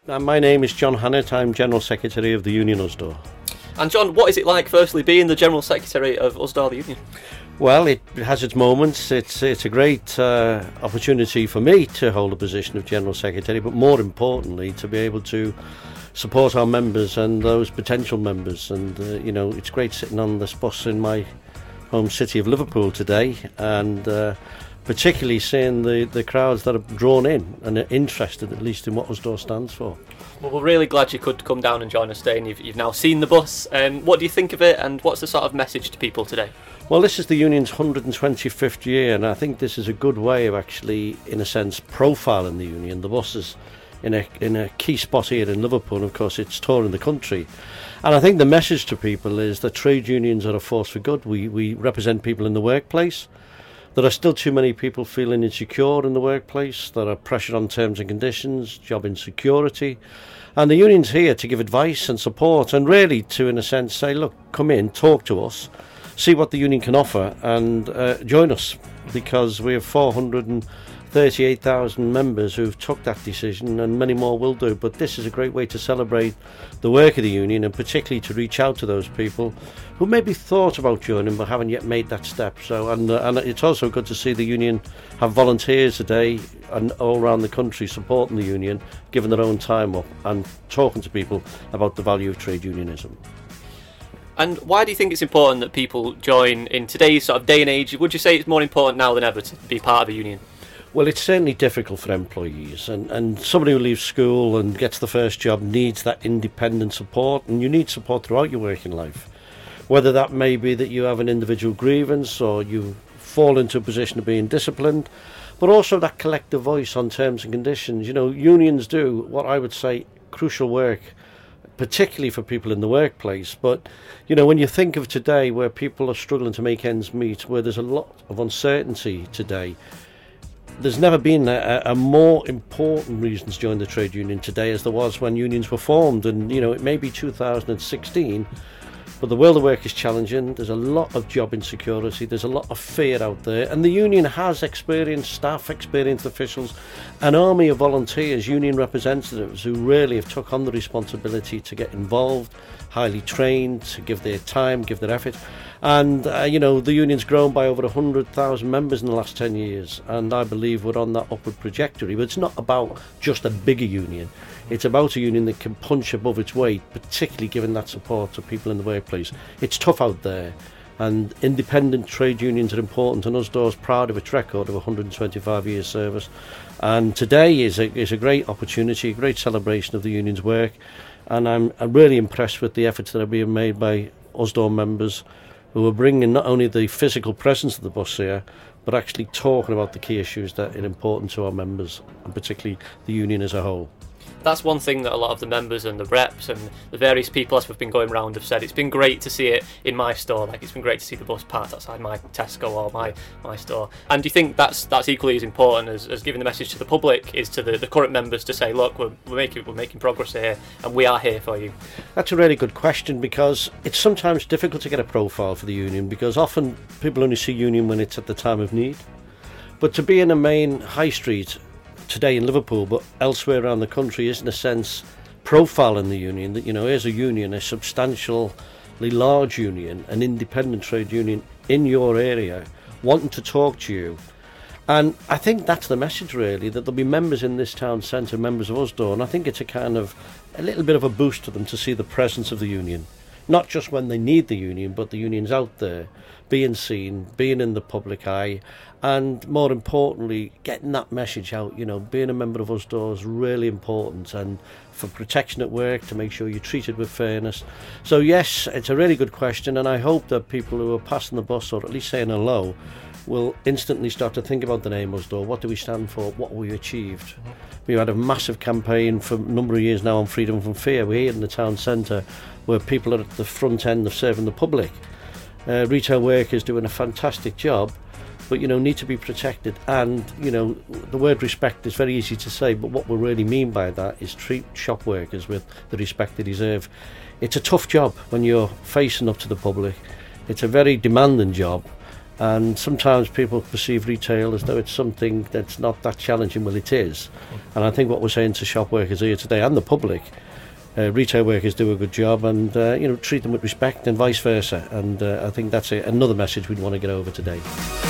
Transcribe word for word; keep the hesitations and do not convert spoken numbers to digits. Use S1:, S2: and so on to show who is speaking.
S1: Uh, my name is John Hannett. I'm General Secretary of the Union Usdaw.
S2: And John, what is it like, firstly, being the General Secretary of Usdaw, the union?
S1: Well, it has its moments. It's it's a great uh, opportunity for me to hold the position of General Secretary, but more importantly, to be able to support our members and those potential members. And, uh, you know, it's great sitting on this bus in my home city of Liverpool today, and uh, particularly seeing the, the crowds that are drawn in and are interested, at least, in what Usdaw stands for.
S2: Well, we're really glad you could come down and join us today, and you've, you've now seen the bus. Um, what do you think of it, and what's the sort of message to people today?
S1: Well, this is the union's one hundred twenty-fifth year, and I think this is a good way of actually, in a sense, profiling the union. The bus is in a, in a key spot here in Liverpool, and of course it's touring the country. And I think the message to people is that trade unions are a force for good. We, we represent people in the workplace. There are still too many people feeling insecure in the workplace. There are pressure on terms and conditions, job insecurity. And the union's here to give advice and support, and really to, in a sense, say, look, come in, talk to us, see what the union can offer, and uh, join us, because we have four hundred thirty-eight thousand members who've took that decision, and many more will do. But this is a great way to celebrate the work of the union, and particularly to reach out to those people who maybe thought about joining but haven't yet made that step. So, and, uh, and it's also good to see the union have volunteers today and all around the country supporting the union, giving their own time up and talking to people about the value of trade unionism.
S2: And why do you think it's important that people join in today's sort of day and age? Would you say it's more important now than ever to be part of a union?
S1: Well, it's certainly difficult for employees, and, and somebody who leaves school and gets the first job needs that independent support, and you need support throughout your working life. Whether that may be that you have an individual grievance or you fall into a position of being disciplined, but also that collective voice on terms and conditions. You know, unions do what I would say crucial work, particularly for people in the workplace. But, you know, when you think of today where people are struggling to make ends meet, where there's a lot of uncertainty today, there's never been a, a more important reason to join the trade union today as there was when unions were formed. And, you know, it may be two thousand sixteen, but the world of work is challenging. There's a lot of job insecurity. There's a lot of fear out there. And the union has experienced staff, experienced officials, an army of volunteers, union representatives who really have took on the responsibility to get involved, highly trained, to give their time, give their effort. And, uh, you know, the union's grown by over one hundred thousand members in the last ten years. And I believe we're on that upward trajectory. But it's not about just a bigger union. It's about a union that can punch above its weight, particularly given that support to people in the workplace. It's tough out there, and independent trade unions are important, and Usdaw is proud of its record of one hundred twenty-five years service. And today is a, is a great opportunity, a great celebration of the union's work, and I'm, I'm really impressed with the efforts that are being made by Usdaw members who are bringing not only the physical presence of the bus here, but actually talking about the key issues that are important to our members, and particularly the union as a whole.
S2: That's one thing that a lot of the members and the reps and the various people as we've been going round have said. It's been great to see it in my store. Like, it's been great to see the bus parked outside my Tesco or my, my store. And do you think that's that's equally as important as, as giving the message to the public is to the, the current members to say, look, we're, we're making we're making progress here, and we are here for you?
S1: That's a really good question, because it's sometimes difficult to get a profile for the union, because often people only see union when it's at the time of need. But to be in a main high street today in Liverpool, but elsewhere around the country, is in a sense profiling the union, that, you know, here's a union, a substantially large union, an independent trade union in your area, wanting to talk to you. And I think that's the message, really, that there'll be members in this town centre, members of Usdaw, and I think it's a kind of a little bit of a boost to them to see the presence of the union, not just when they need the union, but the union's out there, being seen, being in the public eye, and more importantly, getting that message out. You know, being a member of Usdaw is really important, and for protection at work, to make sure you're treated with fairness. So yes, it's a really good question, and I hope that people who are passing the bus, or at least saying hello, will instantly start to think about the name Usdaw. What do we stand for? What have we achieved? Mm-hmm. We've had a massive campaign for a number of years now on freedom from fear. We're here in the town centre, where people are at the front end of serving the public. Uh, retail workers doing a fantastic job, but, you know, need to be protected. And, you know, the word respect is very easy to say, but what we really mean by that is treat shop workers with the respect they deserve. It's a tough job when you're facing up to the public. It's a very demanding job, And sometimes people perceive retail as though it's something that's not that challenging. Well, it is. And I think what we're saying to shop workers here today and the public, uh, retail workers do a good job, and uh, you know, treat them with respect and vice versa. And uh, I think that's a, another message we'd want to get over today.